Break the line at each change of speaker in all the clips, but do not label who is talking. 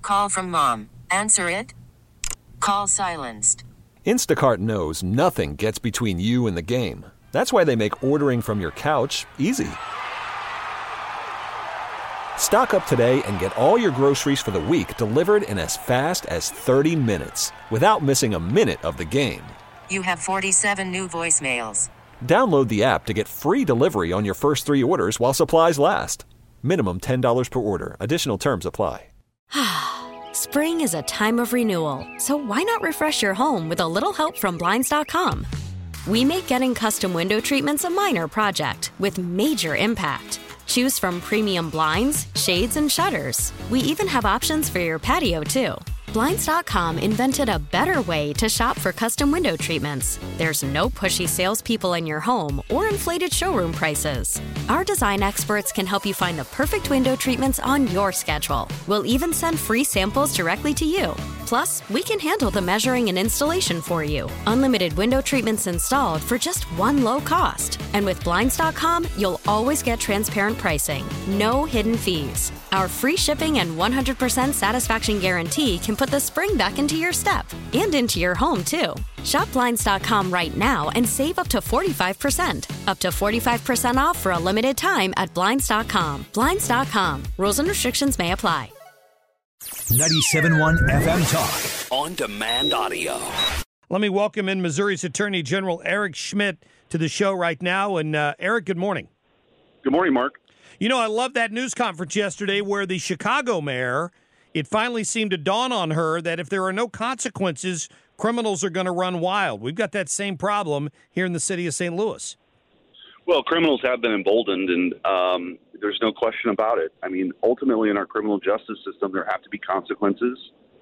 Call from mom. Answer it. Call silenced.
Instacart knows nothing gets between you and the game. That's why they make ordering from your couch easy. Stock up today and get all your groceries for the week delivered in as fast as 30 minutes without missing a minute of the game.
You have 47 new voicemails.
Download the app to get free delivery on your first 3 orders while supplies last. Minimum $10 per order. Additional terms apply.
Spring is a time of renewal, so why not refresh your home with a little help from Blinds.com? We make getting custom window treatments a minor project with major impact. Choose from premium blinds, shades, and shutters. We even have options for your patio, too. Blinds.com invented a better way to shop for custom window treatments. There's no pushy salespeople in your home or inflated showroom prices. Our design experts can help you find the perfect window treatments on your schedule. We'll even send free samples directly to you. Plus, we can handle the measuring and installation for you. Unlimited window treatments installed for just one low cost. And with Blinds.com, you'll always get transparent pricing. No hidden fees. Our free shipping and 100% satisfaction guarantee can put the spring back into your step and into your home, too. Shop Blinds.com right now and save up to 45%. Up to 45% off for a limited time at Blinds.com. Blinds.com. Rules and restrictions may apply.
97.1 FM Talk. On demand audio.
Let me welcome in Missouri's Attorney General Eric Schmitt to the show right now. And Eric, good morning.
Good morning, Mark.
You know, I love that news conference yesterday where the Chicago mayor, it finally seemed to dawn on her that if there are no consequences, criminals are going to run wild. We've got that same problem here in the city of St. Louis.
Well, criminals have been emboldened, and there's no question about it. I mean, ultimately in our criminal justice system, there have to be consequences.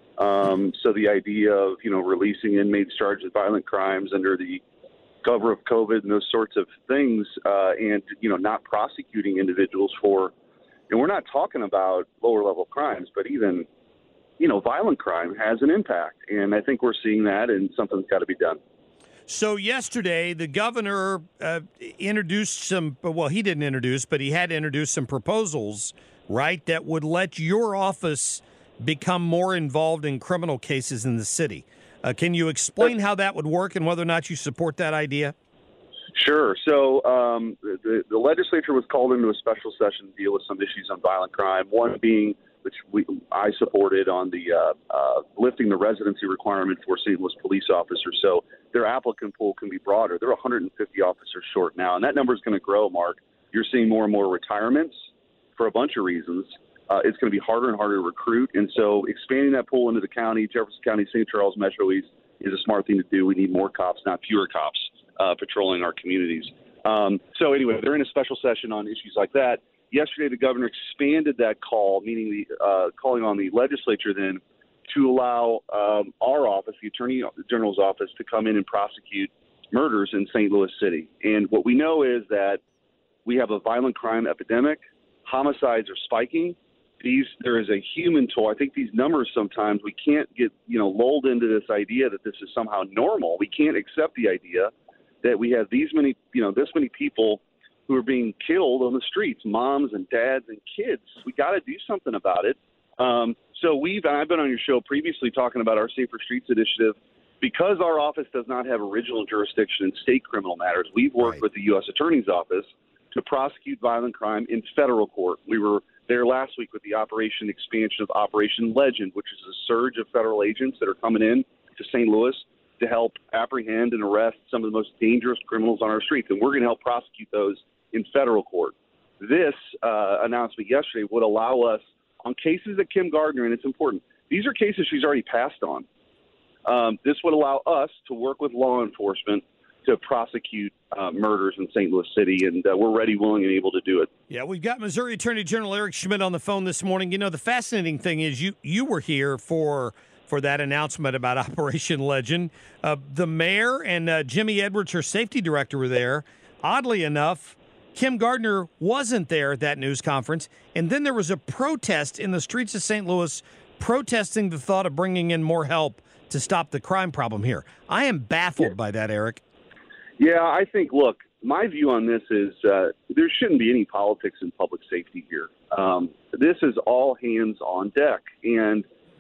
So the idea of, releasing inmates charged with violent crimes under the cover of COVID and those sorts of things, and, not prosecuting individuals for, and we're not talking about lower level crimes, but even, violent crime has an impact. And I think we're seeing that, and something's got to be done.
So yesterday, the governor introduced he didn't introduce, but he had introduced some proposals, right, that would let your office become more involved in criminal cases in the city. Can you explain how that would work and whether or not you support that idea?
Sure. So the legislature was called into a special session to deal with some issues on violent crime, one being, which I supported, on the lifting the residency requirement for St. Louis police officers. So their applicant pool can be broader. They're 150 officers short now, and that number is going to grow, Mark. You're seeing more and more retirements for a bunch of reasons. It's going to be harder and harder to recruit. And so expanding that pool into the county, Jefferson County, St. Charles Metro East, is a smart thing to do. We need more cops, not fewer cops, patrolling our communities. So anyway, they're in a special session on issues like that. Yesterday, the governor expanded that call, meaning calling on the legislature then to allow our office, the Attorney General's office, to come in and prosecute murders in St. Louis City. And what we know is that we have a violent crime epidemic. Homicides are spiking. There is a human toll. I think these numbers sometimes we can't get lulled into this idea that this is somehow normal. We can't accept the idea that we have this many people who are being killed on the streets, moms and dads and kids. We got to do something about it. So I've been on your show previously talking about our Safer Streets initiative. Because our office does not have original jurisdiction in state criminal matters, we've worked with the U.S. Attorney's Office to prosecute violent crime in federal court. We were there last week with the expansion of Operation Legend, which is a surge of federal agents that are coming in to St. Louis to help apprehend and arrest some of the most dangerous criminals on our streets. And we're going to help prosecute those in federal court. This announcement yesterday would allow us, on cases that Kim Gardner, and it's important, these are cases she's already passed on. This would allow us to work with law enforcement to prosecute murders in St. Louis City, and we're ready, willing, and able to do it.
Yeah, we've got Missouri Attorney General Eric Schmitt on the phone this morning. You know, the fascinating thing is you were here for that announcement about Operation Legend. The mayor and Jimmy Edwards, her safety director, were there. Oddly enough, Kim Gardner wasn't there at that news conference, and then there was a protest in the streets of St. Louis protesting the thought of bringing in more help to stop the crime problem here. I am baffled by that, Eric.
Yeah, I think, look, my view on this is there shouldn't be any politics in public safety here. This is all hands on deck. And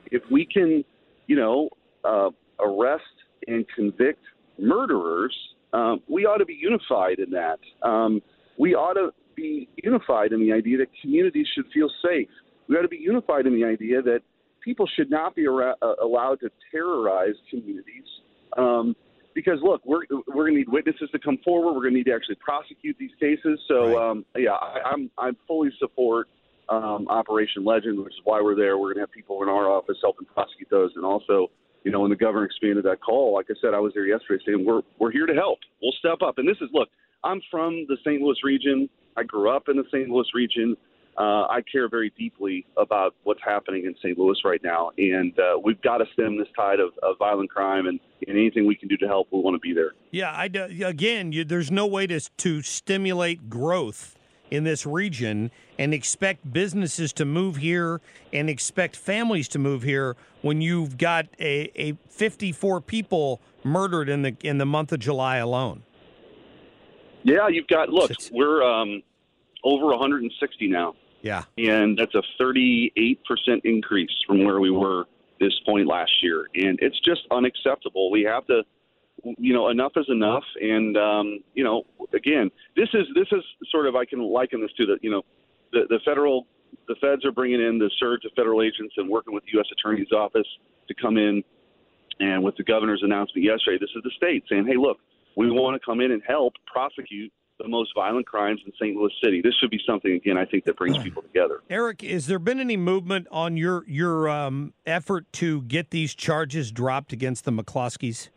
if we can, arrest and convict murderers, we ought to be unified in that. We ought to be unified in the idea that communities should feel safe. We ought to be unified in the idea that people should not be allowed to terrorize communities. Because, look, we're going to need witnesses to come forward. We're going to need to actually prosecute these cases. So, I fully support Operation Legend, which is why we're there. We're going to have people in our office helping prosecute those. And also, when the governor expanded that call, like I said, I was there yesterday saying we're here to help. We'll step up. And this is, look, I'm from the St. Louis region. I grew up in the St. Louis region. I care very deeply about what's happening in St. Louis right now, and we've got to stem this tide of violent crime, and anything we can do to help, we want to be there.
Yeah, there's no way to stimulate growth in this region and expect businesses to move here and expect families to move here when you've got a 54 people murdered in the month of July alone.
Yeah, you've got, look, we're over 160 now.
Yeah. And
that's a 38% increase from where we were this point last year. And it's just unacceptable. We have to, enough is enough. And, again, this is sort of, I can liken this to the feds are bringing in the surge of federal agents and working with the U.S. Attorney's Office to come in. And with the governor's announcement yesterday, this is the state saying, hey, look, we want to come in and help prosecute the most violent crimes in St. Louis City. This should be something, again, I think that brings people together.
Eric, has there been any movement on your effort to get these charges dropped against the McCloskeys?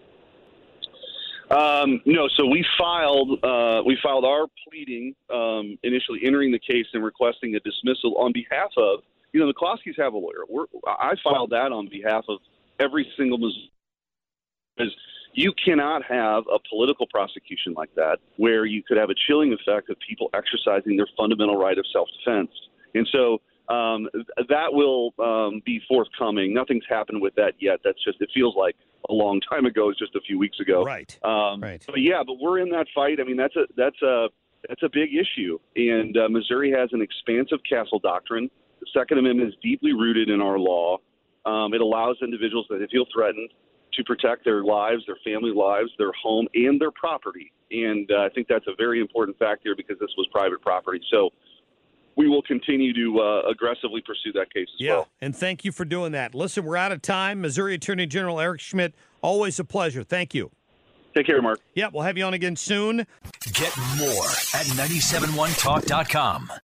No. So we filed our pleading, initially entering the case and requesting a dismissal on behalf of, the McCloskeys have a lawyer. I filed that on behalf of every single Missouri. You cannot have a political prosecution like that where you could have a chilling effect of people exercising their fundamental right of self-defense. And so that will be forthcoming. Nothing's happened with that yet. That's just, it feels like a long time ago. It's just a few weeks ago.
Right.
Right. But we're in that fight. I mean, that's a big issue. And Missouri has an expansive castle doctrine. The Second Amendment is deeply rooted in our law. It allows individuals that feel threatened to protect their lives, their family lives, their home, and their property. And I think that's a very important factor because this was private property. So we will continue to aggressively pursue that case as well.
Yeah, and thank you for doing that. Listen, we're out of time. Missouri Attorney General Eric Schmitt, always a pleasure. Thank you.
Take care, Mark.
Yeah, we'll have you on again soon.
Get more at 971talk.com.